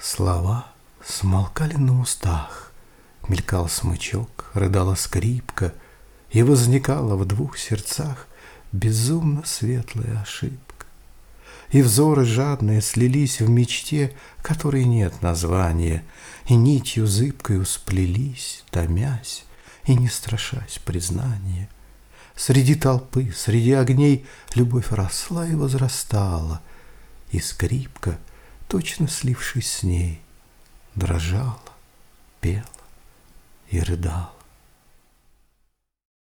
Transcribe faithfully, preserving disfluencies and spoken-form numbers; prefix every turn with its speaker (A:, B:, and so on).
A: Слова смолкали на устах, мелькал смычок, рыдала скрипка, и возникала в двух сердцах безумно светлая ошибка. И взоры жадные слились в мечте, которой нет названия, и нитью зыбкою сплелись, томясь и не страшась признания. Среди толпы, среди огней любовь росла и возрастала, и скрипка, точно слившись с ней, дрожала, пела и рыдала.